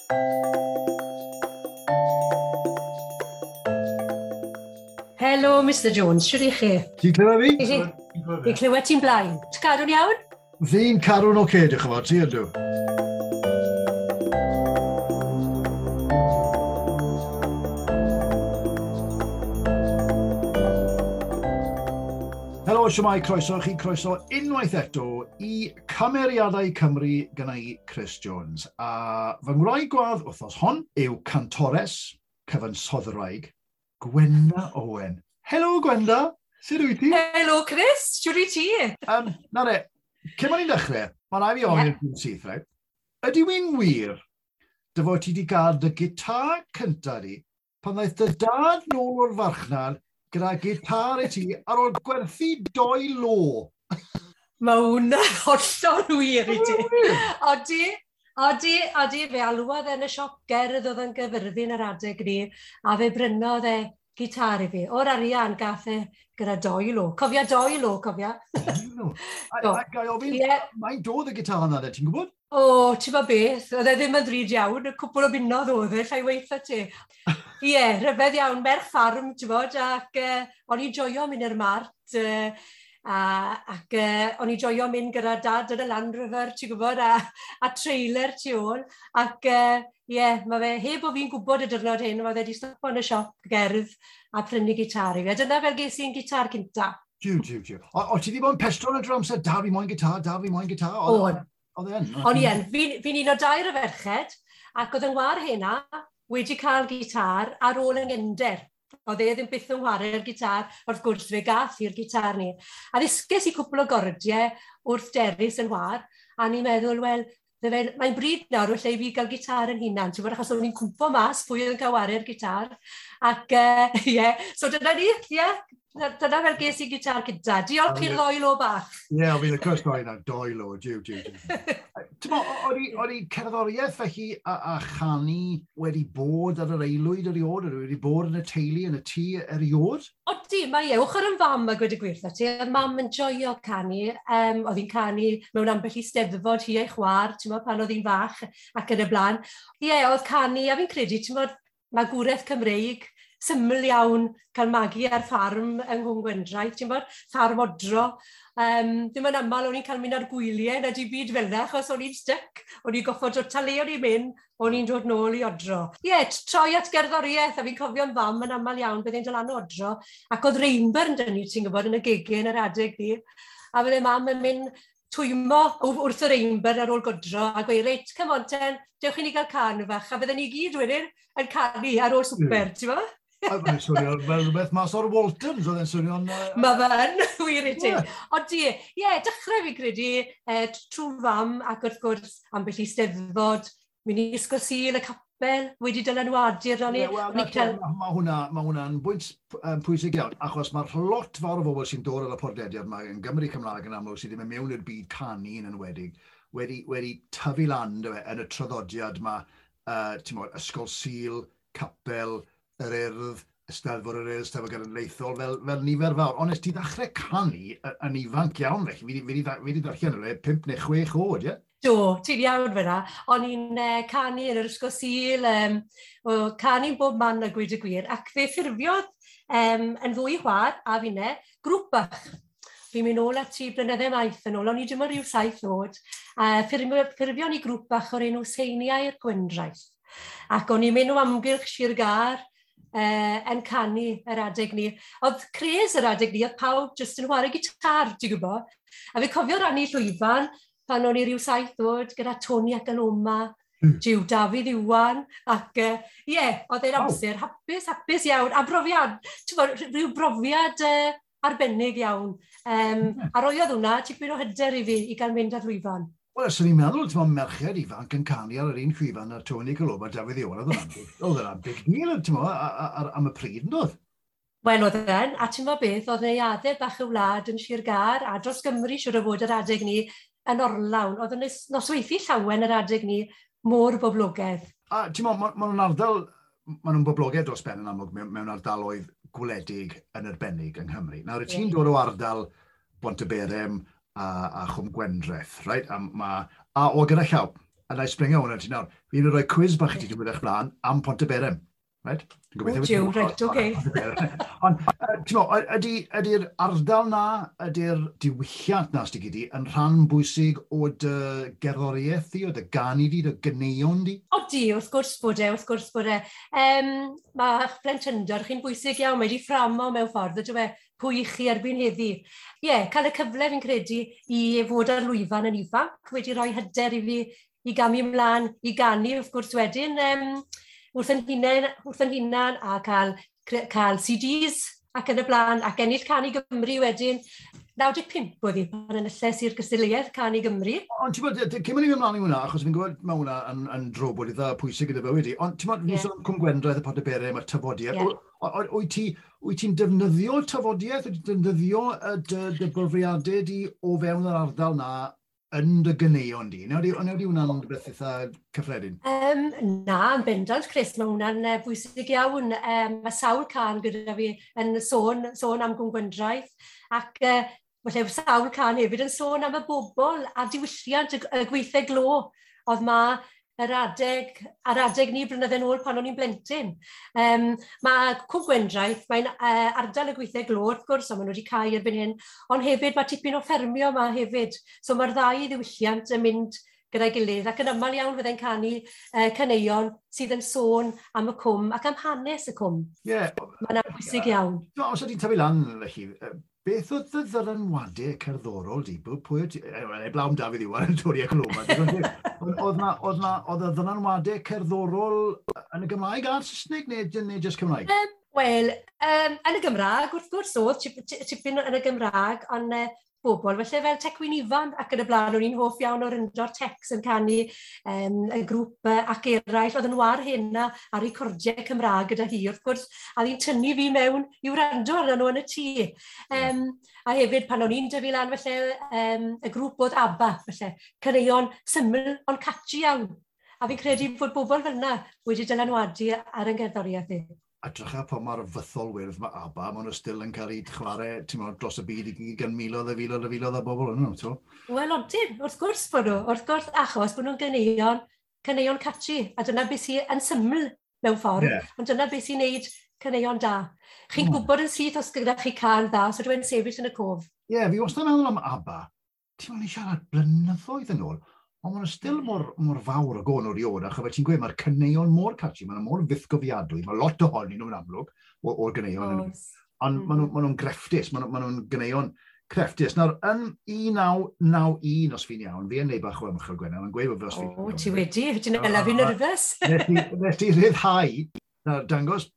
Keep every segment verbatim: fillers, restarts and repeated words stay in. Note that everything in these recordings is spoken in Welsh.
Helo, Mr Jones, siwr i chi? Ti'n clywed fi? Fi'n clywed ti'n blaen. Ti'n cadw'n iawn? Fi'n cadw'n oce, diolch yn fawr, ti ydw. Helo, siwmai, croeso chi, croeso unwaith eto i Cymeriadau Cymru gyda i Chris Jones. A fy ngwraig gwadd wythnos hon yw cantores, cyfansoddwraig, Gwenda Owen. Helo, Gwenda. Sut wyt ti? Helo, Chris. Siwr i ti? Um, na re, cyn o'n i'n dechrau, mae rai fi ofyn i'r dyn sydd, right? Ydy wy'n wir dy fod ti wedi cael dy gitar cyntaf di pan ddaeth dy dad nôl o'r farchnad gyda gitar i ti ar ôl gwerthu doi lo? Mae hwnna hollol wir i ti. Odi, odi, odi, fe alwodd yn y siop gerdd oedd yn gyfyrddin yr adeg ni, a fe brynodd e gitar i fi. O'r arian gath e gyda doi lo. Cofia doi lo, cofia. Doi lo. A gai ofyn, mae'n dod y gitar yna, ti'n gwybod? O, ti'n ma beth, oedd e ddim yn ddrud iawn, y cwpl o bunnodd oedd e, llai weitha ti. Ie, rhyfedd iawn, merch ffarm, ti'n bod, ac uh, o'n i joio mynd i'r mart, uh, a, ac uh, o'n i joio mynd gyda dad yn y Land Rover, ti'n gwybod, a, a trailer tu ôl, ac ie, uh, yeah, mae fe, heb o fi'n gwybod y dyrnod hyn, mae fe wedi stopo yn y siop gerdd a prynu gitar i fi. A dyna fel ges i'n gitar cynta. Diw, diw, diw. O, o ti wedi bod yn pestro yn y drum set, da fi moyn gitar, da fi moyn gitar? O'n. Oedd e'n? O'n i yn. Fi'n un o dair y ferched, ac oedd yn war hynna wedi cael gitar ar ôl yng Ngender. Oedd e ddim byth yn chwarae'r gitar, wrth gwrs fe gath i'r gitar ni. A ddysges i cwpl o gordiau wrth derys yn war, a ni'n meddwl, wel, mae'n bryd nawr wrth i fi gael gitar yn hunan, ti'n bod, achos o'n i'n cwmpo mas pwy oedd yn cael wario'r gitar. Ac, ie, yeah. So dyna ni, ie, yeah. Dyna fel ges i gitar gyda. Diolch i'r ddoi lo bach. Ie, yeah, fi'n y cwrs doi na, doi lo, diw, diw, diw. Ti'n mo, oedd i cerddoriaeth felly a, a chanu wedi bod ar yr eilwyd eriod, wedi bod yn y teulu, yn y tŷ eriod? O di, mae e, ochr yn fam a gwed y gwirth ti. Oedd mam yn joio canu, um, oedd hi'n canu mewn ambell i steddfod hi ei chwar, ti'n mo, pan oedd hi'n fach ac yn y blaen. Ie, oedd canu, a fi'n credu, ti'n mo, magwraeth Cymreig, syml iawn cael magu ar ffarm yng Nghwm Gwendraeth, ti'n bod, ffarm odro. Um, dim yn aml o'n i'n cael mynd ar gwyliau na di byd fel yna, achos o'n i'n styc, o'n i'n goffod o tale o'n i'n mynd, o'n i'n dod nôl i odro. Ie, yeah, troi at gerddoriaeth, a fi'n cofio'n fam yn aml iawn byddai'n dod lan o odro, ac oedd Rainburn dyn ni, ti'n gwybod, yn y gegau yn yr adeg ni, a bydde mam yn mynd twymo wrth y Rainburn ar ôl godro, a gweud, reit, come on ten, dewch i ni gael can fach, a bydde ni gyd wedyn yn canu ar ôl swper, ti'n gwybod? Mae'n swnio'n fel rhywbeth mas o'r Waltons, oedd e'n swnio'n... Mae fe'n, wir i ti. Ond ie, ie, dechrau fi credu, trwy fam ac wrth gwrs ambell i steddfod, mynd i ysgol Sul y capel, wedi dylanwadu'r rhan i. Mae hwnna'n bwynt pwysig iawn, achos mae'r lot fawr o bobl sy'n dod ar y podlediad yma yn Gymru Cymraeg yn amlwg sydd ddim yn mewn i'r byd canu yn enwedig, wedi, wedi tyfu lan yn y traddodiad yma, uh, ysgol Sul, capel, yr urdd, Eisteddfod yr urdd, Eisteddfod Genedlaethol, fel, fel nifer fawr. Ond nes ti ddechrau canu yn ifanc iawn, felly, fi wedi ddarllen yn pimp neu chwech oed, ie? Do, ti'n iawn fyna. O'n i'n uh, canu yn yr ysgol Sul, um, o canu'n bob man a gweud y gwir, ac fe ffurfiodd um, yn ddwy chwar, a finne, grŵp bach. Fi'n mynd nôl at tri blynyddau maith yn ôl, o'n i dim yn rhyw saith oed. Uh, ffurfio ni grŵp bach o'r enw Seiniau'r Gwendraeth. Ac o'n i'n mynd o amgylch Sir Gar, Uh, yn canu yr adeg ni. Oedd cres yr adeg ni, oedd pawb jyst yn chwarae gitar, ti'n gwybod? A fi cofio rannu llwyfan pan o'n i ryw saith oed gyda Tony ac Aloma, mm. Jiw Dafydd Iwan, ac ie, uh, yeah, oedd e'n amser, oh. hapus, hapus iawn, a brofiad, bod, rhyw brofiad uh, arbennig iawn. Um, mm. A roiodd hwnna, tipyn o hyder i fi i gael mynd ar llwyfan. Wel, so ni'n meddwl, ti'n meddwl, merched ifanc yn canu ar yr un llwyfan ar Tony Coloma a Dafydd Iwan, oedd yna'n big deal, ti'n meddwl, am y pryd, yn dod? Wel, oedd e'n, a ti'n meddwl beth, oedd neiadau bach y wlad yn Sir Gar, a dros Gymru siwr o fod yr adeg ni yn orlawn. Oedd yn nosweithi llawen yr adeg ni môr boblogaidd. A ti'n meddwl, maen nhw'n ardal, maen nhw'n boblogaidd dros ben yn amlwg mewn ardaloedd gwledig yn arbennig yng Nghymru. Nawr, y ti'n dod o ardal Bontyberem, a, a Chwm Gwendraeth, right? A, ma, a o gyda llaw, a na i springo hwnna ti nawr. Fi'n rhoi quiz bach i ti dwi'n eich blaen am Pontyberem. Right? O, diw, right, oce. Ond, ydy'r ardal na, ydy'r diwylliant na sydd gyda yn rhan bwysig o dy gerddoriaeth di, o dy ganu di, o dy gyneuon di? O di, wrth gwrs bod e, wrth gwrs bod e. Um, Mae'ch blentyndod chi'n bwysig iawn, mae wedi fframo mewn ffordd, ydw e, pwy chi erbyn heddi. Ie, yeah, cael y cyfle fi'n credu i fod ar lwyfan yn ifanc, wedi rhoi hyder i fi i gamu ymlaen, i ganu, wrth gwrs wedyn. Um, wrth yn hunain, wrth yn hunain a cael, cael C Ds ac yn y blaen, ac ennill Canu Gymru wedyn. naw deg pump oedd hi pan yn ylles i'r gysyliaeth Canu Gymru. Ond ti'n bod, cyn mynd i ymlaen i hwnna, achos fi'n gwybod mae hwnna yn, yn drobod i dda pwysig gyda fe wedi, ond ti'n bod, yeah. Ni'n Cwm Gwendraeth y Pontyberem a'r tafodiaeth, yeah. Wyt ti'n defnyddio tafodiaeth, wyt ti'n defnyddio dy brofiadau di o fewn yr ardal na yn dy gyneuon di? Neu wedi hwnna'n beth eitha cyffredin? Um, na, yn bendant, Chris, mae hwnna'n uh, bwysig iawn. Um, mae sawl can gyda fi yn sôn, sôn am Cwm Gwendraeth, ac uh, felly sawl can hefyd yn sôn am y bobl a diwylliant y, y gweithiau glo oedd ma yr adeg, ar adeg ni blynyddoedd ôl pan o'n i'n blentyn. Um, mae Cwm Gwendraeth, mae'n uh, ardal y gweithiau glo, wrth gwrs, ond maen nhw wedi cael erbyn hyn, ond hefyd mae tipyn o ffermio yma hefyd. So mae'r ddau ddiwylliant yn mynd gyda'i gilydd, ac yn aml iawn fyddai'n canu uh, caneuon sydd yn sôn am y cwm ac am hanes y cwm. Yeah. Mae'n bwysig iawn. No, os ydy'n tyfu lan, felly, beth oedd y ddylanwadau cerddorol di? Pwy oedd... E blawn Dafydd Iwan yn Tori ac Loma. Oedd y ddylanwadau cerddorol yn y Gymraeg a'r Saesneg neu jyst Cymraeg? Um, Wel, um, yn y Gymraeg, wrth gwrs oedd, tipyn yn y Gymraeg, ond uh, bobl, felly fel Tecwyn Ifan ac yn y blaen, o'n i'n hoff iawn o'r Undor Tecs yn canu um, y grŵp uh, ac eraill, oedd yn war hynna ar recordiau Cymraeg gyda hi, wrth gwrs, a ddi'n tynnu fi mewn i'w rando arno nhw yn y tŷ. Um, a hefyd, pan o'n i'n dyfu lan, felly, um, y grŵp oedd ABBA, felly, caneuon syml ond catchy iawn. A fi'n credu bod bobl fel yna wedi dylanwadu ar yn gerddoriaeth i. A drycha pa mae'r fythol wyrdd mae ABBA, maen nhw still yn cael ei chwarae dros y byd i gyd gan miloedd a filoedd a filoedd o bobl yn nhw, Wel, odyn, wrth gwrs bod nhw, wrth gwrs achos bod nhw'n ganeuon, caneuon catchy, a dyna beth sy'n yn syml mewn ffordd, yeah. Ond dyna beth sy'n neud caneuon da. Chi'n mm. gwybod yn syth os gyda chi can dda, so dwi'n sefyll yn y cof. Ie, yeah, fi wastad yn meddwl am ABBA, ti'n mynd i siarad blynyddoedd yn ôl, ond maen nhw still mor, mor fawr o gon o'r iod, a chyfod ti'n gweud mae'r caneuon mor catchy, maen nhw mor fythgofiadwy, mae lot ohonyn nhw'n amlwg o'r ganeuon. Ond mm. maen nhw'n nhw grefftus, maen nhw'n nhw ganeuon crefftus. Nawr, yn un naw naw un os fi'n iawn, fi yn neud bach o ymchwil Gwenel, yn gweud o fe os fi'n... O, ti wedi, ti'n ela fi'n nerfus. Nes ti ryddhau, na dangos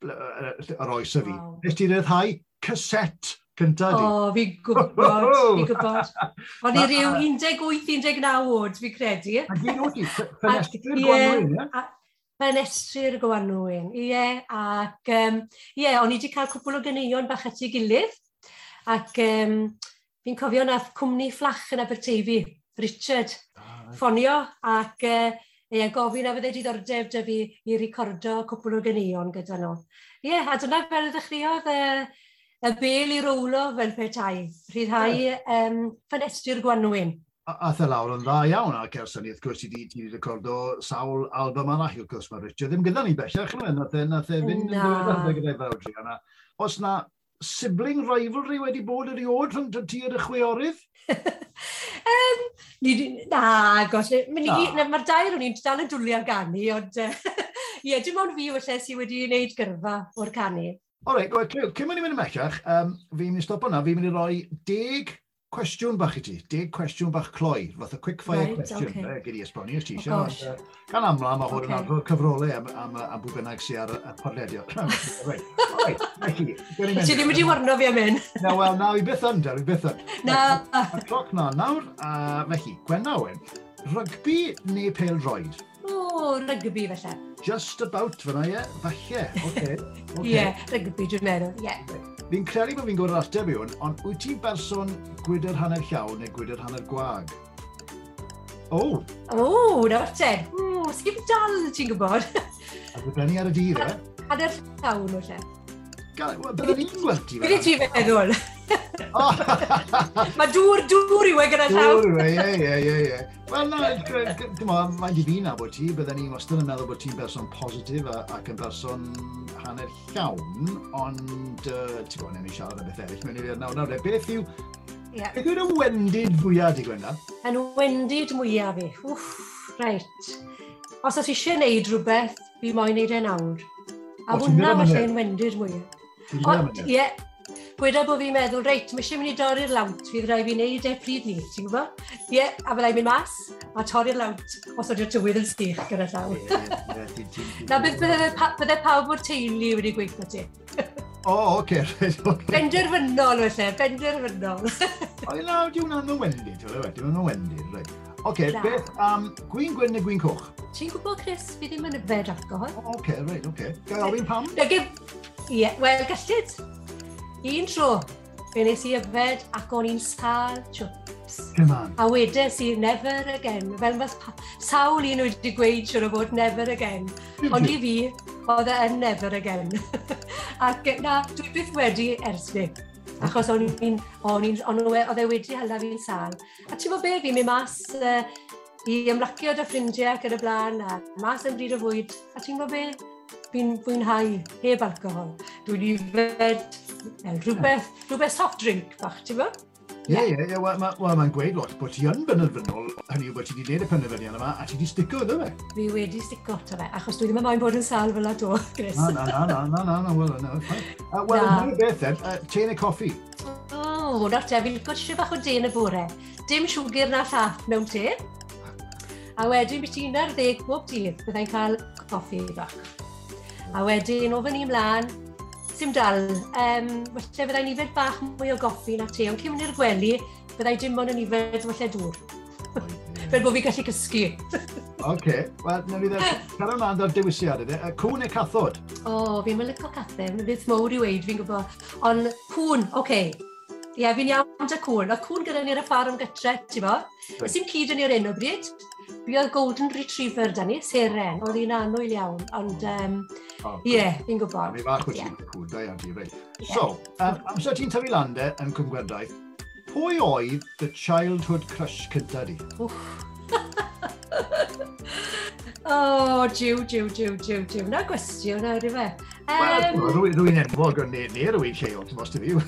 yr oes y fi, nes ti ryddhau cassette cynta di. O, fi'n gwybod, fi'n gwybod. Ond i ryw un deg wyth un deg naw oed, fi'n credu. A gyn o ti, ffenestri'r Gwanwyn, ie? Ffenestri'r Gwanwyn, ie. Ac, ie, o'n i wedi cael cwpl o ganeuon bach at ei gilydd. Ac fi'n cofio nath cwmni fflach yn Aberteifi, Richard, ffonio, ac ie, gofyn a fydde diddordeb dy fi i recordo cwpl o ganeuon gyda nhw. Ie, a dyna fel ddechreuodd y bel i rowlo fel petai, rhyddhau um, ffenestri'r Gwanwyn. A the lawr yn dda iawn a Cerson, wrth gwrs, ti wedi recordo sawl album arall, wrth gwrs, mae Richard ddim gyda ni bellach, nath e fynd yn dweud gyda'i fawdri. Os na sibling rivalry wedi bod yr iod rhwng ti ar y chweorydd? um, na, gosh, mae'r dair o'n i'n dal yn dwlu ar ganu, ond ie, dim ond fi felly sydd wedi gwneud gyrfa o'r canu. O reit, cyn mynd i mynd ymellach, um, fi'n mynd i stop hwnna, fi'n mynd i roi deg cwestiwn bach i ti, deg cwestiwn bach cloi, fath o quick fire right, question, okay. Gyd i esbonio os ti eisiau. Oh, gan amla, mae hwn yn agor cyfrolau am, am, am bwy bynnag sy'n ar y podledio. Reit, reit, felly, gen i mynd. Ti ddim wedi warno fi am hyn. Na, wel, na, i byth yn, i byth yn. Na. Mae cloc na nawr, a felly, Gwennawen, rygbi neu pêl-droed? O, rygbi felly. Just about fyna, ie? Falle, oce. Ie, rygbi, dwi'n meddwl, ie. Fi'n credu bod fi'n gwybod yr ateb i hwn, ond wyt ti'n berson gwydr hanner llawn neu gwydr hanner gwag? O! O, nawr te. O, sgif dal, ti'n gwybod. A dibynnu ar y dyr, e? Hanner llawn o lle. Bydde ni'n gweld ti fe? Bydde ti'n meddwl. Mae dŵr, dŵr yw e gyda llaw. Dŵr yw e, ie, ie, ie, ie. Wel, na, mae'n di fi na bod ti, byddwn ni wastad yn meddwl bod ti'n berson positif ac yn berson hanner llawn, ond, ti'n gwybod, newn ni siarad am beth eraill, mewn i fi nawr, nawr, beth yw, beth yw'r wendid fwyaf di Gwenda? Yn wendid mwyaf fi, wff, reit. Os oes eisiau gwneud rhywbeth, fi moyn wneud e nawr. A hwnna falle yn wendid mwyaf. Ond, ie, gweda bod fi'n meddwl, reit, mae eisiau mynd i dorri'r lawnt, fydd rhaid fi'n neud e pryd ni, ti'n gwybod? Ie, a byddai'n mynd mas, a torri'r lawnt, os ydy'r tywydd yn stich gyda llaw. Na beth bydde pawb o'r teulu wedi gweithio ti. O, oce, reit, oce. Benderfynol, felly, benderfynol. O, na, di hwnna'n wendid, di hwnna'n wendid, reit. Oce, beth, gwyn gwyn neu gwyn coch? Ti'n gwybod, Chris, fi ddim yn yfed alcohol. Oce, reit, oce. Gael ofyn pam? Ie, wel, gallid. Un tro, fe nes i yfed ac o'n i'n sal chips. Come on. A wedes i never again. Fel mas sawl un wedi gweud siwr o fod never again. Ond i fi, oedd e yn never again. Ac na, dwi byth wedi ers fi. Achos o'n i'n, oedd e wedi hala fi'n sal. A ti'n bod be, fi'n mynd mas uh, i ymlacio dy ffrindiau ac yn y blaen, a mas yn bryd o fwyd. A ti'n bod be, fi'n fwynhau heb alcohol. Dwi'n i fed rhywbeth, rhywbeth soft drink bach, ti'n bod? Ie, ie, ie, wel mae'n gweud lot bod ti yn benderfynol, hynny yw bod ti wedi gwneud y penderfyniad yma a ti wedi stico, ydw fe? Fi wedi stico to fe, achos dwi ddim yn moyn bod yn sal fel ato, Chris. Na, na, na, na, na, na, wel, na, na. Wel, hynny beth ed, te neu coffi? O, nawr te, fi'n licio tisio bach o de yn y bore. Dim siwgr na llath mewn te. A wedyn bydd ti'n ar ddeg bob dydd, byddai'n cael coffi bach. A wedyn, o fan i mlaen, sim dal, um, falle byddai'n ifed bach mwy o goffi na te, ond cyn i'r gwely, byddai dim ond yn ifed falle dŵr. Fel bod fi'n gallu cysgu. Oce, wel, na fi ddweud, cael ymlaen o'r dewisiad ydy, cwn neu cathod? O, fi'n mynd licio cathod, beth mowr i weid, fi'n gwybod. Ond cwn, oce. Ie, fi'n iawn da cwn. Oedd cwn gyda ni'r ffarm gytre, ti'n bo? Ys i'n cyd yn i'r un o bryd. Fi oedd Golden Retriever da ni, seren, oedd hi'n annwyl iawn, ond ie, fi'n gwybod. Mi fach o ti'n cwn, da iawn ti, reit. So, amser ti'n tyfu lande yn Cwm Gwerdaeth, pwy oedd the childhood crush cynta di? O, jiw, jiw, jiw, jiw, jiw. Na gwestiwn, nawr i fe. Wel, rwy'n enwog yn neu rwy'n lleol, ti'n bos ti fi?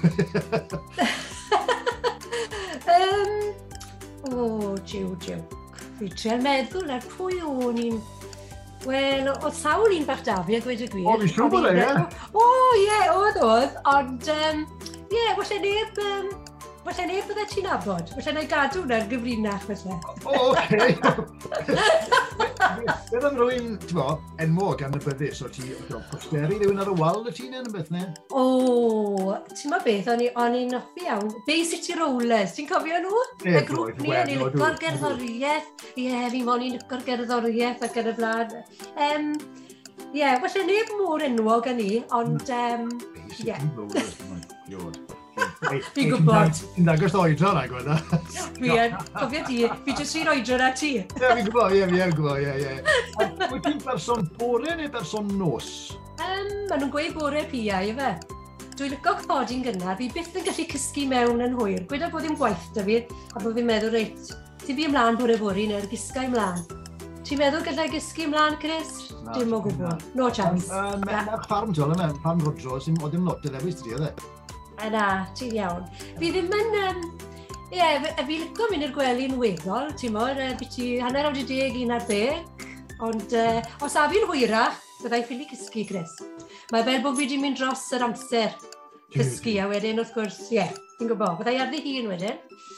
O, jiw, jiw. Fi tre'n meddwl ar pwy o'n i'n... Wel, oedd sawl un bach da fi a gweud y gwir. O, fi'n siŵr bod e, ie? O, ie, oedd oedd, ond ie, falle neb... Falle neb bydde ti'n abod. Falle na i gadw hwnna'r gyfrinach, falle. O, oce. Beth am rwy'n, ti'n bo, enwog gan y byddus, o ti posteri rhywun ar y wal y ti'n yn y beth ne? O, ti'n ma beth, o'n i'n hoffi iawn. Bay City Rollers, ti'n cofio nhw? Y grŵp ni, o'n i'n lico'r gerddoriaeth. Ie, fi mo'n i'n lico'r gerddoriaeth ac yn y blaen. Ie, falle neb mor enwog yn ni, ond... Bay City Rollers, mae'n diod. Fi'n gwybod. Ti'n dangos oedro na, Gwenda? Fi yn, cofio ti, fi jyst i'n oedro na ti. Ie, fi'n gwybod, ie, fi'n gwybod, ie, ie. Wyt ti'n berson bore neu berson nos? Maen nhw'n gweud bore pia, ie fe. Dwi'n licio codi'n gynnar, fi byth yn gallu cysgu mewn yn hwyr. Gweda bod ddim gwaith da fi, a bod fi'n meddwl, reit, ti fi ymlaen bore bore neu'r gysgau ymlaen. Ti'n meddwl gallai gysgu ymlaen, Chris? Dim o gwybod. No chance. Mewn ffarm ti'n meddwl, ffarm Rodro, sy'n o ddim lot o ddewis ti, oedd e? Yna, ti'n iawn. Fi ddim yn... Ie, fi licio mynd i'r gwely'n weddol, ti'n mor, byd ti hanner awd i deg, un ar ddeg, ond os a fi'n hwyrach, byddai'n ffili cysgu, Chris. Mae fel bod fi wedi mynd dros yr amser cysgu, a wedyn wrth gwrs, ie, ti'n gwybod, byddai ar ddi hun wedyn.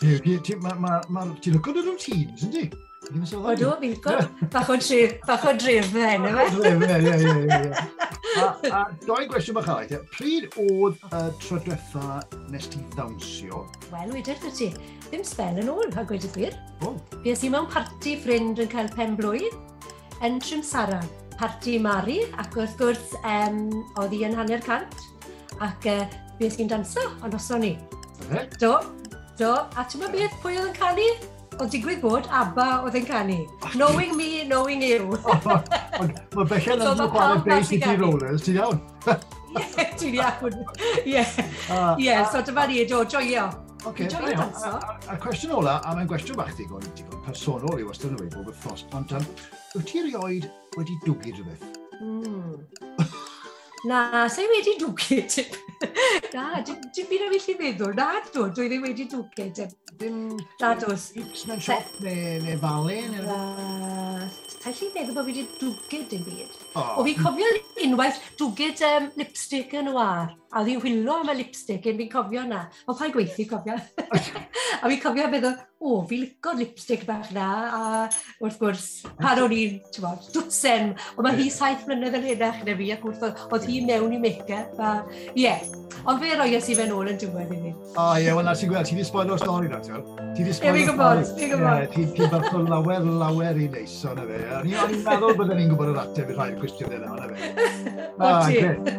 Ti'n licio dy routines, ynddi? O, do, fi'n licio. Bach o dref, bach o dref, hen, yma. Dref, ie, ie, ie. A doi gwestiwn bach arall, pryd oedd y tro diwetha nes ti ddawnsio? Wel, wedyn dy ti, ddim spel yn ôl, a gweud y gwir. Fi ys i mewn parti ffrind yn cael pen blwydd, yn Trimsaran. Parti Mari, ac wrth gwrs oedd hi yn hanner cant, ac fi ys i'n danso, ond oson ni. Do, do, a ti'n meddwl beth pwy oedd yn canu? Ond digwydd bod, Abba oedd yn canu. Knowing me, knowing you. Mae bechel yn chwarae Bay City Rollers, ti'n iawn? Ti'n iawn. Ie, ie, so dyma ni, do, joio. Okay, joio danso. A cwestiwn ola, a mae'n gwestiwn bach digon, digon personol i wastad yn y bob wythnos, ond um, wyt ti erioed wedi dwgu rhywbeth? Mm. Na, sa'i wedi dwgu, tip. Na, dim byd am i chi meddwl. Na, do, dwi ddim wedi dwgu, tip. Dim... Na, dos. Mewn siop neu, neu fale? Na, sa'i chi meddwl bod fi wedi dwgu dim byd. Oh. O, fi'n cofio unwaith dwgyd um, lipstick yn war. A ddi'n hwylo am y lipstick, yn fi'n cofio na. O, pa'i gweithio cofio. A fi'n cofio meddwl, o, fi'n licio lipstick bach na. A wrth gwrs, pan o'n i'n, ti'n bod, dwtsen. O, mae hi saith mlynedd yn hynach na fi, ac wrth oedd hi mewn i make-up. Ie, ond fe roi as i fe'n ôl yn diwedd i fi. O, ie, wel na ti'n gweld, ti di spoilo'r stori na, ti'n gweld? Ti di spoilo'r stori. Ie, fi'n gwybod, fi'n gwybod. Ti'n fath o lawer, lawer i neis, o'n fe. O'n i'n meddwl bod ni'n gwybod yr ateb i rhai'r cwestiwn yna, o'n fe. O, ti.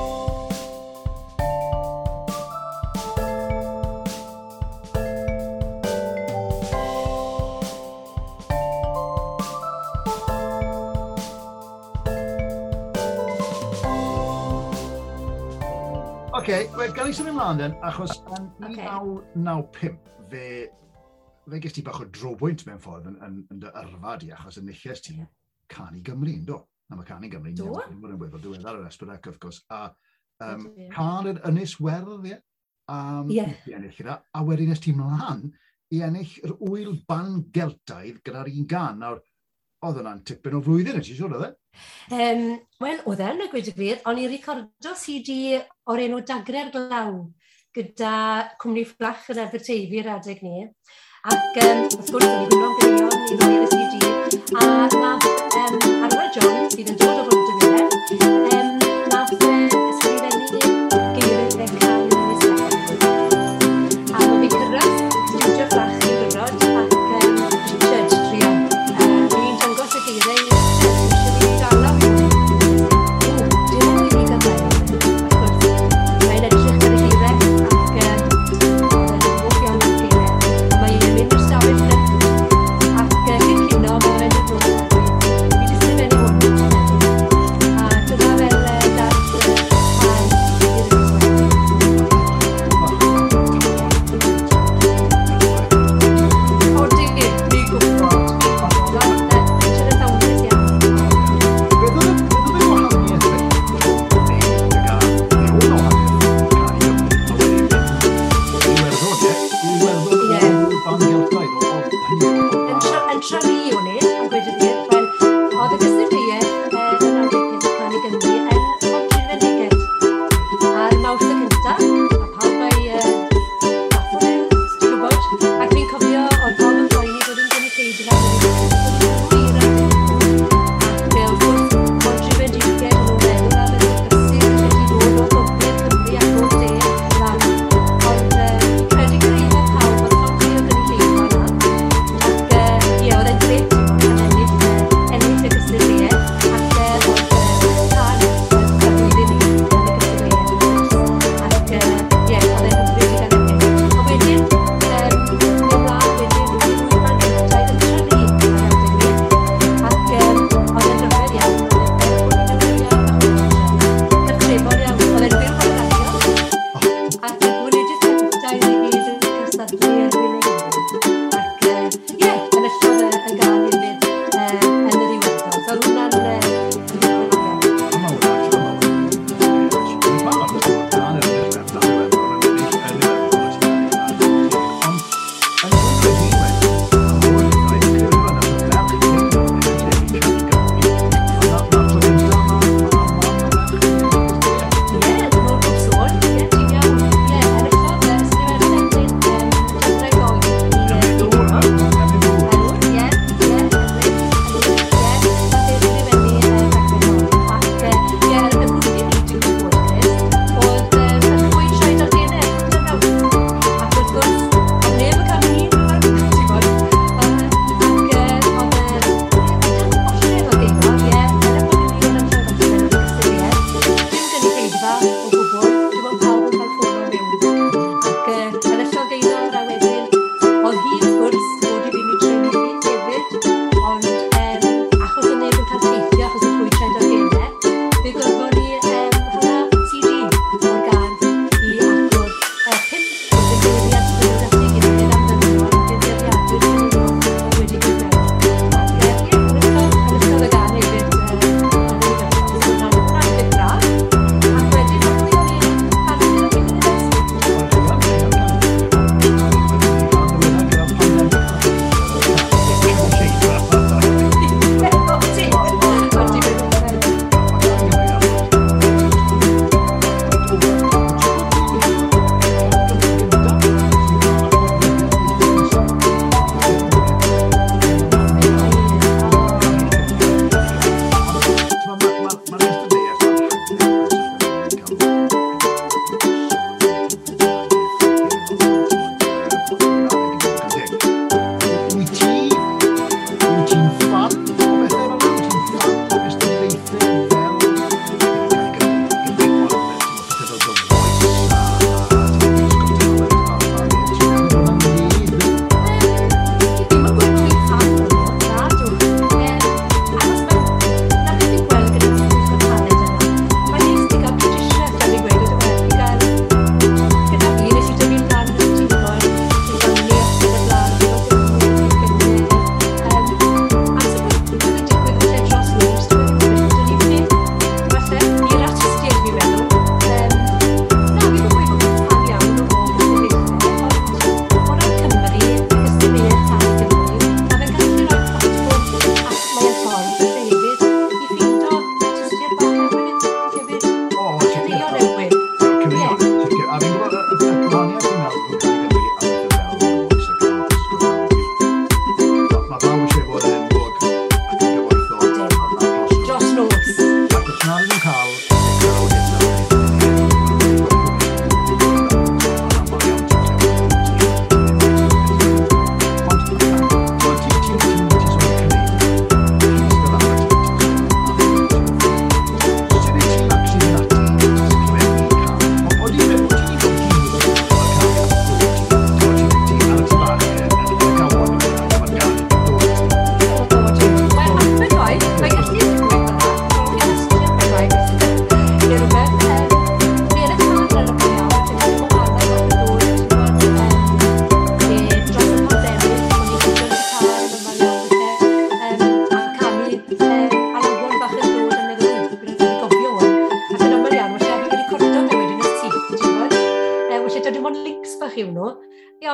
Oce, wel, gael i symud ymlaen then, achos yn mil naw naw pump, fe, fe ges ti bach o drobwynt mewn ffordd yn, yn, yn dy yrfa di, achos yn nilles ti Canu Gymru, yn do? Na, mae Canu Gymru, do? Mae'n weddol diweddar yr Ysbrydec, of course. A um, cael yr Ynys Werdd, ie? Um, yeah. I ennill gyda, a wedyn nes ti mlaen i ennill yr wyl ban Geltaidd gyda'r un gan. Nawr, oedd hwnna'n tipyn o flwyddyn, yn ti siwr, oedd e? Um, Wel, oedd e'n y gweud y gwir, ond i recordo C D o'r enw Dagrer Glaw gyda cwmni fflach yn Aberteifi yr adeg ni. Ac um, wrth gwrs, o'n i gwneud gyda'n i ddweud y C D. A nath um, Arwed John, sydd yn dod o fod y Fyrdd, um, nath ysgrifennu geiriau cael yn Ynys Werdd. A mae fi cyrraedd studio fflach i ddod ac um, Richard trio. Uh, Fi'n dangos y geiriau Ac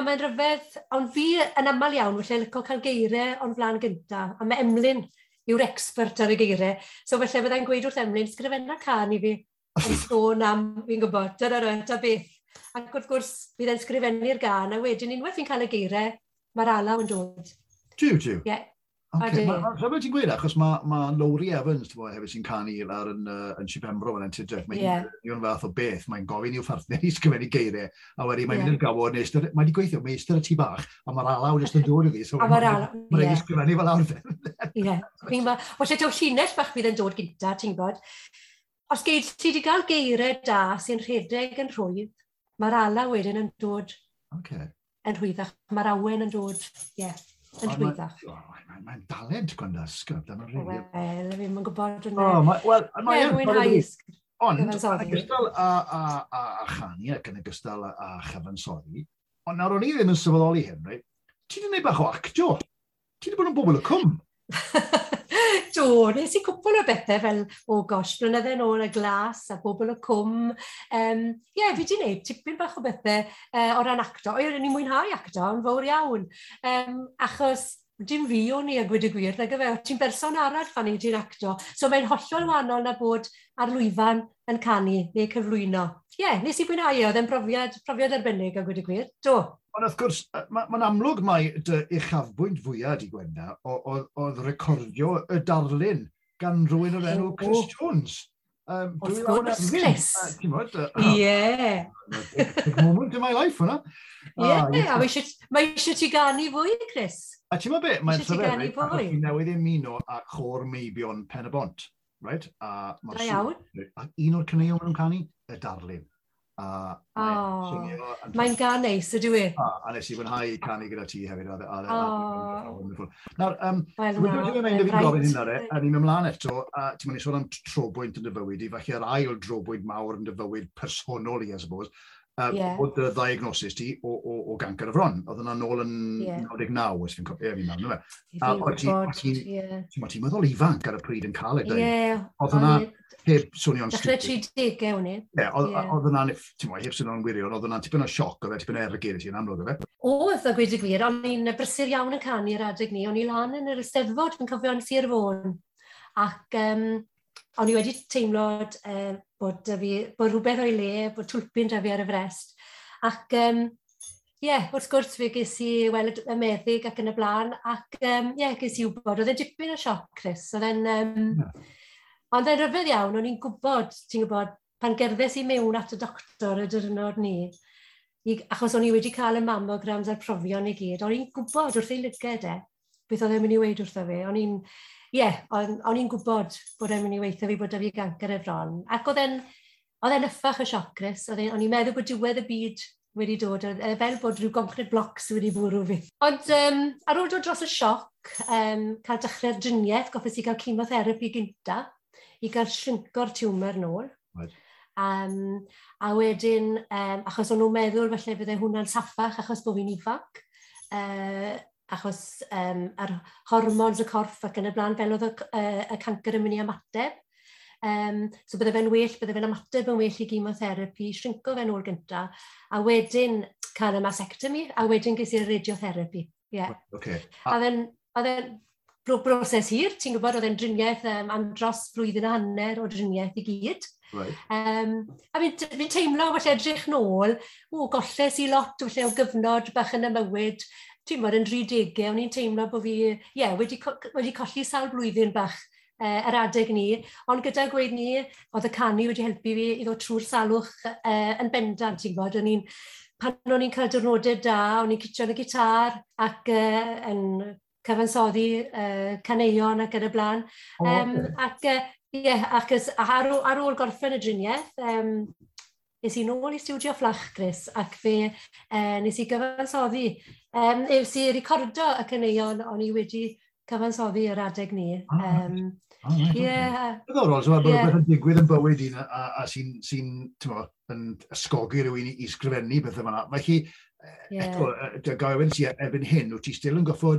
mae'n rhyfedd, ond fi yn aml iawn, felly licio cael geiriau o'n flaen gyntaf, a mae Emlyn yw'r expert ar y geiriau. So felly byddai'n gweud wrth Emlyn, sgrifenna can i fi, yn sôn am, fi'n gwybod, da da da, da beth. Ac wrth gwrs, bydd e'n sgrifennu'r gan, a wedyn unwaith fi'n cael y geiriau, mae'r alaw yn dod. Tiw, tiw. Ie. Yeah. Okay. Rhaid ti'n gweud, achos mae ma Lowry Evans hefyd sy'n canu ar yn, uh, yn Sipembro yn Tidref. Mae'n yeah. un fath o beth, mae'n gofyn i'w phartner i sgrifennu geiriau, a wedi mae'n mynd i'r gawod, mae wedi gweithio, mae'n eistedd y tu bach, a mae'r alaw jyst yn dod iddi, so mae'n rhaid i sgrifennu fel awr. Ie. Felly tew llinell bach bydd yn dod gynta, ti'n bod. Os geid ti wedi cael geiriau da sy'n rhedeg yn rhwydd, mae'r alaw wedyn yn dod yn rhwyddach. Mae'r awen yn dod, ie, yn rhwyddach. Mae'n daled gwrando ysgol. Wel, fi'n mynd gwybod yn... Wel, mae'n haes. Ond, yn ogystal a chani ac yn ogystal a chyfansoddi, ond nawr o'n i ddim yn sefydloli hyn, ti wedi gwneud bach o actio? Ti wedi bod yn bobl y cwm? Do, nes i cwpl o bethau fel, o gosh, blynydde nôl y glas a bobl y cwm. Ie, fi wedi gwneud tipyn bach o bethau o ran acto. O'i, ni'n mwynhau acto, yn fawr iawn. Achos, dim fi o'n i a gweud y gwir, nag y fe, ti'n berson arall fan i ti'n acto. So mae'n hollol wahanol na bod ar lwyfan yn canu neu cyflwyno. Ie, yeah, nes i bwynhau, oedd e'n profiad, profiad arbennig a gweud y gwir. Do. Ond wrth gwrs, mae'n ma amlwg mai dy uchafbwynt fwyaf di Gwenda oedd recordio y darlun gan rhywun o'r enw Chris Jones. Um, Wrth gwrs, Chris. Ie. Big moment in my life, hwnna. Ie, a mae eisiau ti ganu fwy, Chris. A ti'n ma beth, mae'n sefydlu, achos fi newydd ymuno â chor meibion Pen y Bont. Right? A da iawn. A un o'r cyneuon nhw'n canu, y darlun. Mae'n gan neis, ydw i. A nes i fwynhau canu gyda ti hefyd. Nawr, wyddwn i'n mynd i fi gofyn hyn ar e, a ni'n mynd ymlaen eto, a ti'n mynd i sôn am trobwynt yn dy fywyd i, falle yr ail trobwynt mawr yn dy fywyd personol i, I suppose, oedd y diagnosis ti o gancer y fron. Oedd yna nôl yn naw deg naw, os fi'n cofio, fi'n meddwl, a ti'n meddwl ifanc ar y pryd yn cael ei dweud. Oedd yna heb swnio'n stupid. Dechrau tridegau hwnni. Oedd yna, heb swnio'n wirion, oedd yna tipyn o sioc o fe, tipyn o ergyr i ti'n amlwg o fe. Oedd a gweud y gwir, ond ni'n brysur iawn yn canu yr adeg ni, ond i lan yn yr Eisteddfod, fi'n cofio yn Sir Fôn. Ac o'n i wedi teimlo bod rhywbeth o'i le, bod twlpyn da fi ar y frest. Ac ie, wrth gwrs fi ges i weld y meddyg ac yn y blaen, ac ie, ges i wybod, oedd e'n dipyn o sioc, Chris. Oedd e'n... Ond e'n rhyfedd iawn, o'n i'n gwybod, ti'n gwybod, pan gerddes i mewn at y doctor y dyrnod ni, achos o'n i wedi cael y mammograms a'r profion i gyd, o'n i'n gwybod wrth ei lyged e, beth oedd e'n mynd i weid wrtho fi. O'n i'n, ie, o'n i'n gwybod bod e'n mynd i weithio fi bod da fi gancer y fron. Ac oedd e'n yffach y sioc, Chris. O'n i'n meddwl bod diwedd y byd wedi dod, fel bod rhyw concrete blocks wedi bwrw fi. Ond ar ôl dod dros y sioc, cael dechrau'r driniaeth, goffes i gael chemotherapi gynta, i gael shrinco'r tiwmor nôl. Um, a wedyn, um, achos o'n nhw'n meddwl falle byddai hwnna'n saffach achos bod fi'n ifanc, uh, achos um, yr hormons y corff ac yn y blaen fel oedd y, uh, y cancer yn mynd i ymateb. Um, so bydde fe'n well, bydde fe'n ymateb yn well i chemotherapi, shrinco fe'n ôl gynta, a wedyn cael y mastectomy, a wedyn ges i'r radiotherapy. Yeah. Okay. A oedd e'n broses hir, ti'n gwybod, oedd e'n driniaeth um, am dros flwyddyn a hanner o driniaeth i gyd. Right. Um, a fi'n fi teimlo, falle edrych nôl, o, golles i lot falle, o gyfnod bach yn y mywyd, ti'n gwybod, yn rhydegau, o'n i'n teimlo bod fi, ie, yeah, wedi, wedi colli sawl blwyddyn bach uh, yr adeg ni, ond gyda gweud ni, oedd y canu wedi helpu fi i ddod trwy'r salwch uh, yn bendant, ti'n gwybod, o'n i'n, pan o'n i'n cael diwrnodau da, o'n i'n cytio yn y gitar ac uh, yn cyfansoddi uh, caneuon ac yn y blaen. Um, oh, okay. Ac, uh, yeah, ac ar, ar ôl gorffen y driniaeth, um, nes i nôl i studio fflach, Chris, ac fe uh, nes i gyfansoddi. Um, nes i recordo y caneuon o'n i wedi cyfansoddi yr adeg ni. Um, oh, right. Yeah. Byddorol, so bod rhywbeth yn digwydd yn bywyd un a, a sy'n sy yn ysgogi rhywun i sgrifennu beth yma. Felly, yeah. Eto, gawin si erbyn hyn, wyt ti still yn goffod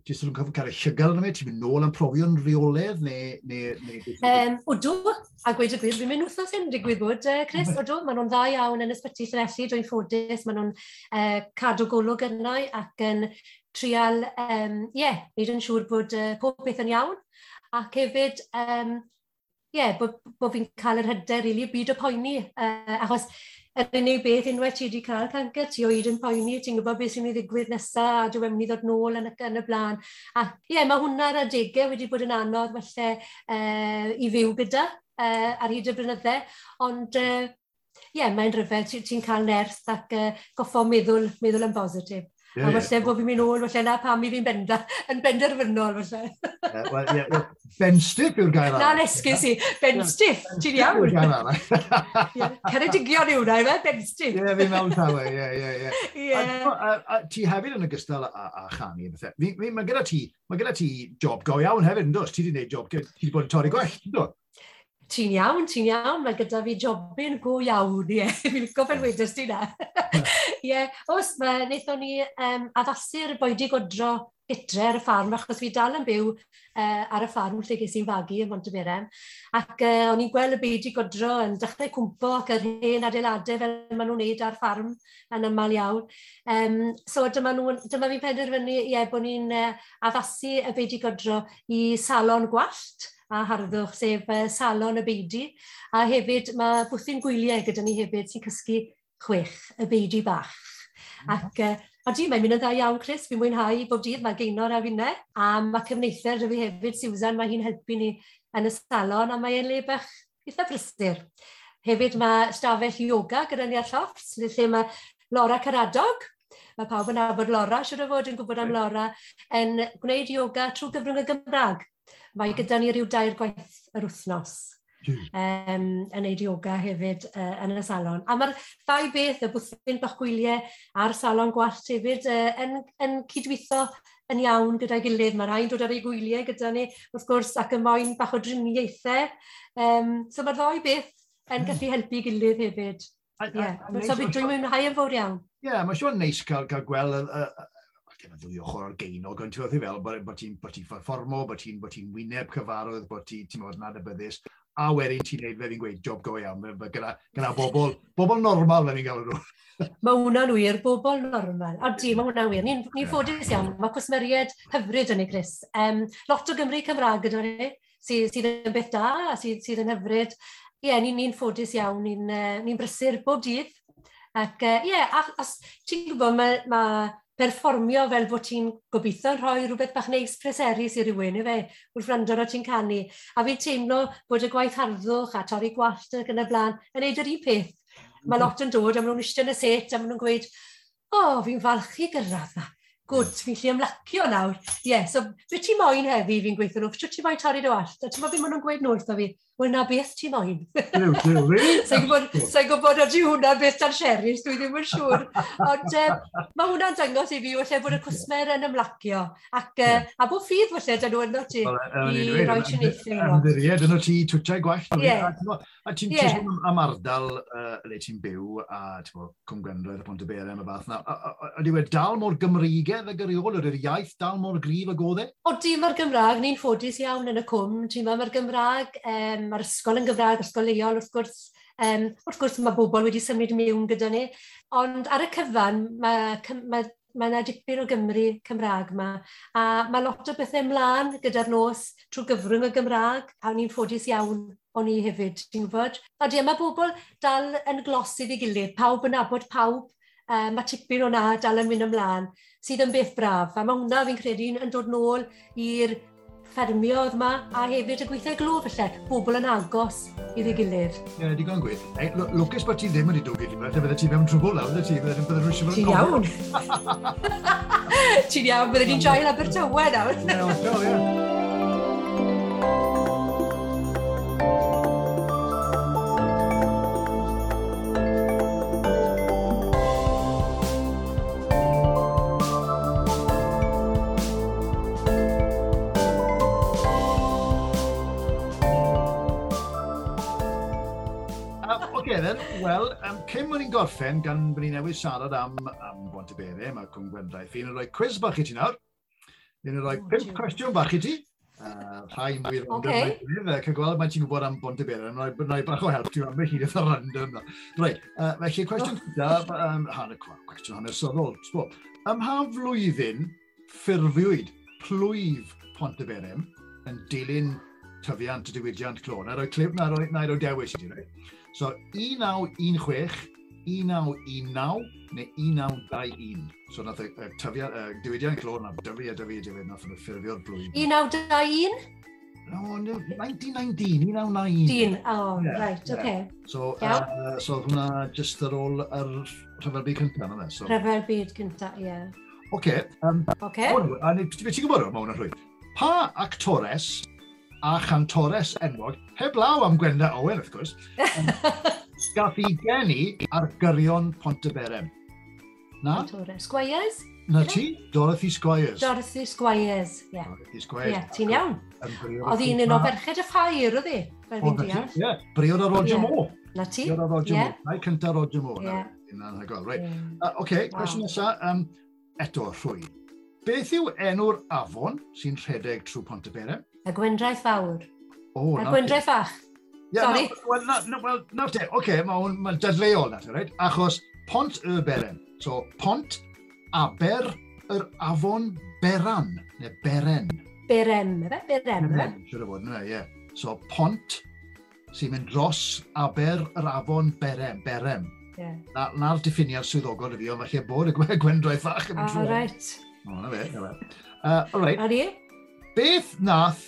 jyst yn cael ei llygel yn y ti'n mynd nôl yn profio'n reoledd, neu... neu, neu... Um, odw, a gweud y gwir, fi'n mynd wrthos yn digwydd bod, uh, Chris, odw, maen nhw'n dda iawn yn ysbyty Llanelli, dwi'n ffodus, maen nhw'n uh, cadw golwg yno ac yn trial, ie, um, yeah, neud yn siŵr bod uh, pob beth yn iawn, ac hefyd, um, yeah, bod, bod fi'n cael yr hyder, really, byd o poeni, uh, achos yr unig beth unwaith ti wedi cael cancer, ti o hyd yn poeni, ti'n gwybod beth sy'n mynd i ddigwydd nesaf, a dwi'n mynd i ddod nôl yn y, yn y blaen. A ie, yeah, mae hwnna'r adegau wedi bod yn anodd falle uh, i fyw gyda uh, ar hyd y blynydde, ond ie, uh, yeah, mae'n rhyfedd, ti'n ti cael nerth ac uh, goffo meddwl, meddwl yn positif. Yeah, a falle yeah. bod fi'n mynd nôl, falle na pam i fi'n benda, yn benderfynol, falle. Yeah, well, yeah, yeah. Ben stiff yw'r gair arall. Na'n esgus i, ben stiff, ti'n iawn. Yw'r gair arall. Ceredigion yw na, ben stiff. Ie, fi'n mewn tawe, ie, ie, ie. Ti hefyd yn ogystal â, â chanu, mae gyda ti, mae gyda ti job go iawn hefyd, yn dos? Ti wedi gwneud job, ti wedi bod yn torri gwell, yn dos? Ti'n iawn, ti'n iawn, mae gyda fi jobyn go iawn, ie. Fi'n gofyn wedys ti na. Ie, os, wnaethon ni um, addasu'r boedi godro gytre ar y ffarm, achos fi dal yn byw uh, ar y ffarm lle ges i'n fagu yn Monteberem. Ac uh, o'n i'n gweld y beidi godro yn dechrau cwmpo ac yr hen adeiladau fel maen nhw'n neud ar ffarm yn ymal iawn. Um, so dyma, nhw, dyma fi'n penderfynu ie, bod ni'n uh, addasu y beidi godro i salon gwallt a harddwch, sef uh, salon y beidi. A hefyd mae bwthyn gwyliau gyda ni hefyd sy'n cysgu chwech y beidi bach. Ac uh, a di, mae'n mynd yn dda iawn, Chris, fi'n mwynhau bob dydd, mae Gaynor a finne. A mae cyfneithiau rydw i hefyd, Susan, mae hi'n helpu ni yn y salon, a mae e'n le bach eitha prysur. Hefyd mae stafell yoga gyda ni ar llofft, lle mae Laura Caradog, mae pawb yn abod Laura, siwr o fod yn gwybod am Laura, yn gwneud yoga trwy gyfrwng y Gymraeg. Mae gyda ni ryw dair gwaith yr wythnos. Um, yn neud yoga hefyd uh, yn y salon. A mae'r ddau beth, y bwthyn bach gwyliau a'r salon gwallt hefyd uh, yn, yn cydweithio yn iawn gyda'i gilydd. Mae rhaid dod ar ei gwyliau gyda ni, wrth gwrs, ac y moyn bach o driniaethau. Um, so mae'r ddau beth yn gallu helpu gilydd hefyd. Yeah. So dwi'n mwynhau yn fawr iawn. Ie, yeah, mae'n siŵr neis cael, cael gweld y dim yn ddwy ochr o'r Geinog, ond ti'n fel, bod ti'n fformo, bod ti'n wyneb cyfarwydd, bod ti'n modd nad abyddus, a wedyn ti'n neud fe fi'n gweud job go iawn, gyda, gyda bobl, bobl normal fe fi'n gael nhw. Mae hwnna'n wir, bobl normal. A di, mae hwnna'n wir. Ni'n ni ffodus iawn, mae cwsmeriad hyfryd yn ei, Chris. Um, lot o Gymru Cymraeg gyda ni, sydd, sydd yn beth da, a sydd, sydd yn hyfryd. Ie, yeah, ni'n ni ffodus iawn, ni'n uh, ni brysur bob dydd. Ac ie, uh, yeah, as ti'n gwybod, mae ma perfformio fel bod ti'n gobeithio yn rhoi rhywbeth bach neis preserus i rywun, i fe, wrth wrando o ti'n canu. A fi'n teimlo bod y gwaith harddwch a torri gwallt ac yn y blaen yn neud yr un peth. Mae lot yn dod, a maen nhw'n eistedd yn y set, a maen nhw'n gweud, o, oh, fi'n falch i gyrraedd. Gwd, fi'n lli ymlacio nawr. Ie, yeah, so beth ti'n moyn heddi fi'n gweithio nhw? Fysio ti'n moyn torri dy wallt? A ti'n moyn beth maen nhw'n gweud nhw wrtho fi? Wel, na beth ti'n moyn. Sa'n gwybod oeddi hwnna beth dan Sherry's, dwi ddim yn siŵr. Ond um, mae hwnna'n dangos i fi, felly bod y cwsmer yn ymlacio. Ac, uh, a bod ffydd, felly, dyn nhw yno ti, i roi triniaethau nhw. Ymddiried, yno ti twtiau gwallt. A ti'n sôn am ardal le ti'n byw, a Cwm Gwendraeth, y Ponteberem, y fath na. Ydy wedi dal mor Gymreigedd y gyriol, ydy'r iaith dal mor gryf a goddau? O, dim ar Gymraeg, ni'n ffodus iawn yn y cwm. Ti'n ma, mae'r Gymraeg, um, mae'r ysgol yn Gymraeg, ysgol leol, wrth gwrs, um, wrth gwrs mae bobl wedi symud mewn gyda ni. Ond ar y cyfan, mae ma, ma yna dipyn o Gymru Cymraeg yma. A mae lot o bethau ymlaen gyda'r nos trwy gyfrwng y Gymraeg, a ni'n ffodus iawn o ni hefyd, ti'n gwybod. A di, mae bobl dal yn glosydd i gilydd, pawb yn abod pawb, uh, mae tipyn o'na dal yn mynd ymlaen, sydd yn beth braf. A mae hwnna fi'n credu yn dod nôl i'r ffermiodd yma, a hefyd y gweithiau glo, felly, bobl yn agos iddi gilydd. Ie, digon gweith. Hey, lwcus bod ti ddim wedi dod gyda fi, bydde ti mewn trwbl nawr, bydde ti, bydde rhywun eisiau Ti'n iawn. Ti'n iawn, bydde ni'n joel Abertawe nawr. Ie, o, ie. Wel, um, cyn mwyn i'n gorffen, gan bod ni newydd siarad am, am Ponteberem a Cwm Gwendraeth, fi'n rhoi quiz bach i ti nawr. Ni'n rhoi pimp cwestiwn bach i ti. Uh, rhai mwy random. Cael gweld mae ti'n gwybod am Ponteberem. Rhoi bach o help ti am beth hyd eitha random. Reit, felly cwestiwn gyda, cwestiwn hanesyddol. Ym mha flwyddyn ffurfiwyd plwyf Ponteberem yn dilyn tyfiant y diwydiant clo? Na roi clip, na roi dewis i ti, reit? So, un naw un chwech, un naw un naw, neu un naw dau un. So, nath y tyfiant, diwydiant clo, na dyfu a dyfu a dyfu, nath yn ffurfio'r blwyddyn. un naw dau un? No, nineteen nineteen, un naw nine. Dyn, oh, yeah, right, yeah. Okay. So, uh, so hwnna just ar ôl yr rhyfel byd cyntaf yna. So. Rhyfel byd cyntaf, ie. Yeah. Oce. Um, okay. A fe ti'n gwybod o, mae hwnna'n rhywun. Pa actores a chantores enwog, heb law am Gwenda Owen, wrth gwrs, gath i geni ar gyrion Ponteberem. Na? Chantores. Squires? Na ti? Dorothy Squires. Dorothy Squires, ie. Yeah. Dorothy Squires. Ie, yeah, ti'n iawn. Oedd hi'n un o ferched y ffair, oedd hi? O, na ti? Ie, briod o Roger Moore. Na ti? Briod o Roger Moore. Na i cynta Roger Moore. Ie. Oce, cwestiwn nesaf. Eto, rhwy. Beth yw enw'r afon sy'n rhedeg trwy Ponteberem? Y Gwendraeth Fawr. O, na. Y Gwendraeth Fach. Sorry. Wel, na te. Oce, mae'n dadleuol na te, reit? Achos Pont y Berem. So, Pont Aber yr afon Beran, neu Beren. Berem, efe? Berem, efe? Berem, siwr o fod, no, ie. So, pont sy'n mynd dros aber yr afon Berem. Berem. Yeah. Na'r na diffiniad swyddogol y fi, ond falle bod y Gwendraeth Fach yn mynd trwy. O, reit. O, na fe, na fe. Uh, all right. A ni? Beth nath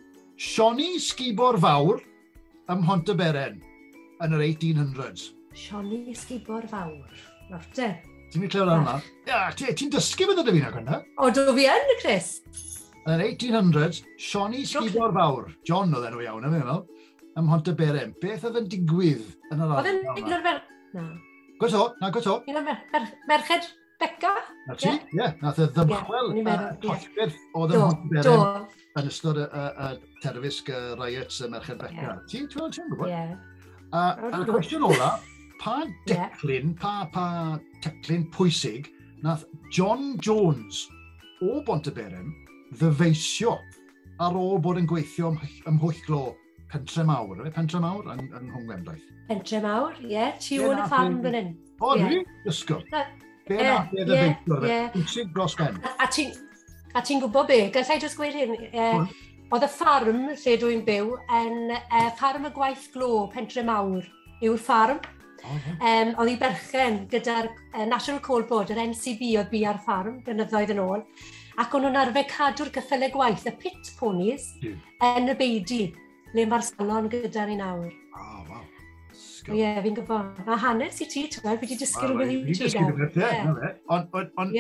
Sioni Sgibor Fawr ym Mhontyferen yn yr eighteen hundreds? Sioni Sgibor Fawr. Norte. Ti'n mynd clywed hwnna? Ia, ti'n dysgu beth ydw fi'n ag hwnna? O, do fi yn, Chris. Yn yr eighteen hundreds, Sioni Sgibor Fawr, John oedd enw iawn, ym ym Mhontyberem. Beth oedd yn digwydd yn yr ardal? Oedd yn un o'r fer... Na. Gwaith o, na, gwaith o. Un o'r merched Beca? Na ti, ie. Nath y ddymchwel tollbyrth oedd yn Mhontyberem yn ystod y terfysg riots y merched Beca. Ti'n gwybod? Ie. A'r cwestiwn ola, pa declyn, pa, pa teclyn pwysig nath John Jones o Ponteberem ddyfeisio ar ôl bod yn gweithio ym Mhwyllglo Pentre Mawr, e? Pentre Mawr yn, yn Nghymru. Pentre Mawr, ie. Yeah. Tiw yn y ffarm fan hyn. O, ni? Ysgol. Be nath e ddyfeisio? Pwysig dros ben. A ti'n gwybod be? Gallai jyst gweud hyn. Oedd y ffarm lle dwi'n byw yn ffarm y gwaith glo Pentre Mawr yw'r ffarm. Um, oedd hi berchen gyda'r uh, National Coal Board, yr N C B oedd bu ar ffarm, blynyddoedd yn ôl, ac o'n nhw'n arfer cadw'r cyffylau gwaith, y pit ponies, mm. yn y beidi, le mae'r salon gyda ni nawr. O, oh, waw. Ie, yeah, fi'n gwybod. A hanes i ti, ti'n gwybod, fi wedi dysgu rhywbeth i ti. Fi wedi dysgu rhywbeth, ie. Ond,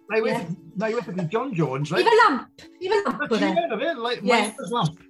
na i wedi John Jones, right? I fe lamp, i fe lamp oedd e. Miner's lamp.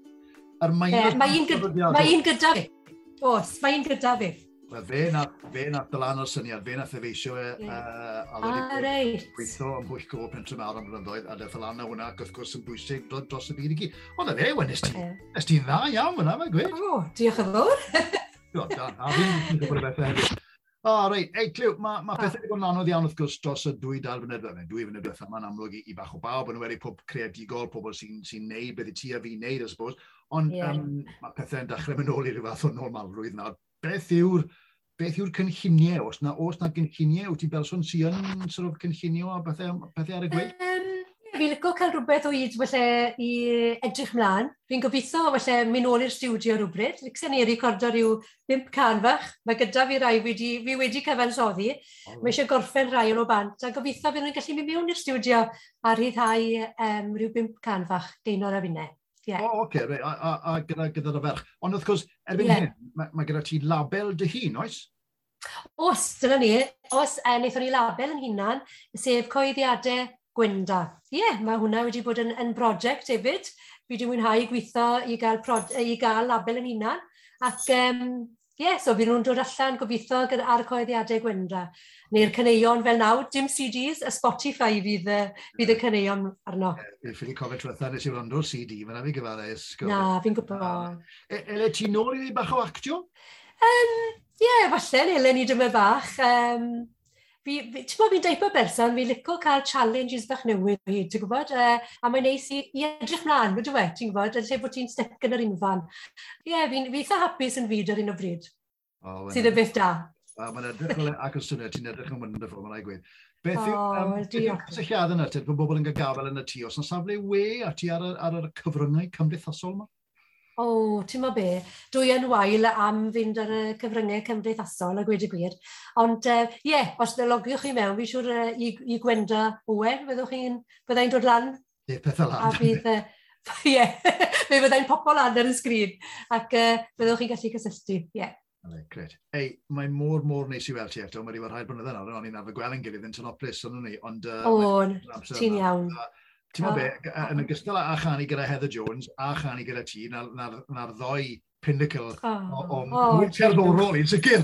Mae un gyda fi. Os, mae un gyda fi. Wel, fe nath dylan o'r syniad, fe nath ddyfeisio e a wedi gweithio ym Mhwyllglo Pentre Mawr am blynyddoedd, a dath dylan o hwnna, ac wrth gwrs yn bwysig dros y byd i gyd. Ond e fe, wen, nes ti'n dda iawn hwnna, mae'n gweud. O, diolch yn fawr. A fi'n gwybod y bethau hefyd. O, reit, ei, Cliw, mae pethau wedi bod yn anodd iawn wrth gwrs dros y dwy dair blynyddoedd. Dwy blynyddoedd, mae'n amlwg i bach o bawb, yn wedi pob creadigol, pobl sy'n neud beth i ti a fi neud, I suppose. Ond mae pethau'n dechrau mynd ôl i ryw fath o normalrwydd nawr. Beth yw'r beth yw'r cynlluniau? Os na, os na cynlluniau, wyt ti'n berson sy'n sort of cynllunio a bethau, bethau ar y gweud? Um, Fi'n licio cael rhywbeth o hyd falle i edrych mlaen. Fi'n gobeithio falle mynd ôl i'r stiwdio rhywbryd. Rixen ni recordo rhyw bimp can fach. Mae gyda fi rai wedi, fi wedi cyfansoddi. Oh. Mae eisiau gorffen rai o'n o bant. A gobeithio fydd nhw'n gallu mynd mewn i'r stiwdio a rhyddhau um, rhyw bimp can fach Gaynor a finne. Yeah. O, oce, okay, a, a, a gyda, gyda'r ferch. Ond wrth gwrs, erbyn yeah. hyn, mae, mae gyda ti label dy hun, oes? Os, dyna ni. Os, e, wnaethon ni label yn hunan, sef coeddiadau Gwenda. Ie, yeah, mae hwnna wedi bod yn, yn brosiect hefyd. Fi wedi mwynhau gweithio i gael, prod, i gael label yn hunan. Ac, um, ie, yeah, so fydd nhw'n dod allan gobeithio ar coeddiadau Gwenda. Neu'r caneuon fel nawr, dim C Ds, y Spotify fydd, fydd y caneuon arno. Fi'n ffili cofio trwytha nes i rondo C D, fyna fi gyfarus. Na, fi'n gwybod. Ele ti nôl i ni bach o actio? Ie, um, yeah, falle, neu ni dyma bach. Um, Ti'n bod fi'n deud bod berson, fi'n licio cael challenges bach newydd o hyd, ti'n gwybod? Uh, a mae'n neis i, i edrych mlaen, fydw e, ti'n gwybod? Yn lle bod ti'n stec yn yr unfan. Ie, yeah, fi'n fi eitha hapus yn fyd ar un o bryd. Oh, sydd y beth da. Mae'n edrych fel ac yn syniad, ti'n edrych yn wonderful, mae'n ei gweud. Beth yw cysylltiad yna, ti'n bod bobl yn gafel yn y tu, os na safle we a ti ar y cyfryngau cymdeithasol yma? O, oh, ti'n ma be, dwi yn wael am fynd ar y cyfryngau cymdeithasol a gweud y gwir. Ond ie, uh, yeah, os logiwch chi mewn, fi siwr uh, i, i Gwenda Owen, byddwch chi'n byddai'n dod lan? Ie, pethau lan. A bydd, ie, yeah, fe byddai'n popol lan ar y sgrin, ac uh, byddwch chi'n gallu cysylltu, ie. Yeah. Gret. Ei, mae mor, mor neis i weld ti eto. Mae wedi bod rhaid blynyddoedd nawr, o'n i'n arfer gweld yn gilydd yn Tynoplis, ond ni. O, ti'n iawn. Ti'n ma be, yn ogystal â chanu gyda Heather Jones a chanu gyda ti, na'r ddoi pinnacle o mwy cerddorol i'n sicr.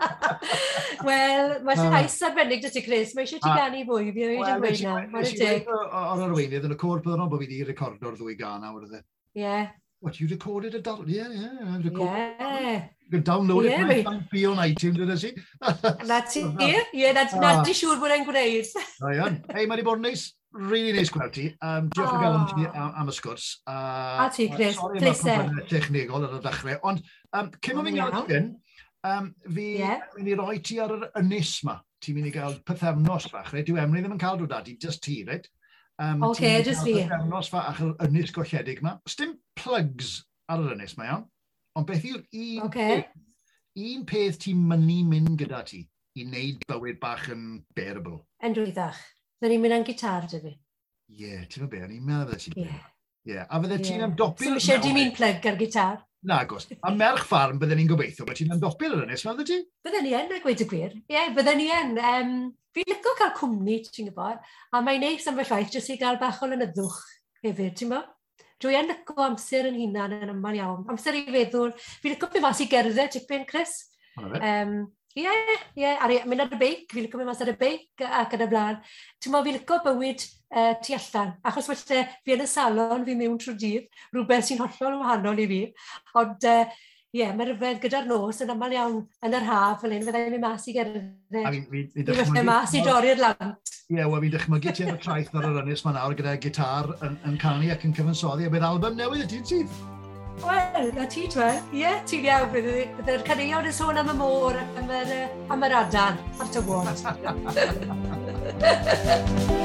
Wel, mae llais arbennig dy ti, Chris. Mae eisiau ti ganu fwy, fi wedi dweud na. Nes i dweud o'r arweinydd yn y cwrdd byddwn bod fi wedi recordo'r ddwy gan awr ydde. Ie. What, you recorded a download? Yeah, yeah, I've recorded yeah. You can download yeah, it and be on iTunes, did I see? That's it, yeah. Yeah, that's not di siŵr bod e'n gwneud. O iawn. Ei, mae wedi bod yn neis, really neis gweld ti. Um, diolch o gael am ti am y sgwrs. Uh, a ti, Chris, sorry am y problemau technegol ar y dechrau. Ond, um, cyn o'n i'n gael ti hyn, um, fi yeah. mynd i roi ti ar yr ynys ma. Ti'n mynd i gael pythefnos fach, reit? Dyw Emily ddim yn cael dod a ti, just ti, reit? Um, Oce, okay, just fi. Pythefnos fa ach yr ynys golledig ma. Stym plugs ar yr ynys ma, iawn? Ond beth yw'r un, okay. un peth ti'n mynnu mynd gyda ti i wneud bywyd bach yn bearable? Yn dwyddach. Dyn ni'n mynd yn gitar, dy fi. Ie, yeah, ti'n meddwl, ni'n meddwl ti'n meddwl. Ie, a fydde ti'n ymdopi... So, eisiau di mi'n plug ar gitar? Na, gos. A merch ffarm bydden ni'n gobeithio, bod ti'n ymdopi ar yr ynys, meddwl ti? Bydden ni yn, a gweud y gwir. Ie, yeah, bydden ni yn. Um, Fi'n licio cael cwmni, ti'n gwybod, a mae'n neis am fy llaeth jyst i gael bach o lynyddwch hefyd, ti'n gwybod? Dwi yn licio amser yn hunan yn yma'n iawn. Amser i feddwl. Fi'n licio mynd mas i gerdded tipyn, Chris. Ie, ie. Mynd ar y beic. Fi'n licio mynd mas ar y beic ac yn y blaen. Ti'n mo, fi'n licio bywyd uh, tu allan. Achos felly, fi yn y salon, fi mewn trwy dydd. Rhywbeth sy'n hollol wahanol i fi. Ond, ie, uh, yeah, mae rhyfedd gyda'r nos yn aml iawn yn yr haf, fel un, fyddai'n mynd mas i gerdded. Fi'n fyddai'n mas i dorri'r lant. Ie, yeah, wel, fi'n dychmygu ti yn y traeth ar yr ynys ma nawr gyda gitar yn, yn canu ac yn cyfansoddi, a bydd album newydd y ti'n sydd? Wel, na ti, twa. Ie, ti'n iawn. Byddai'r caneuon yn sôn am y môr ac am yr, am yr adan a'r tywod.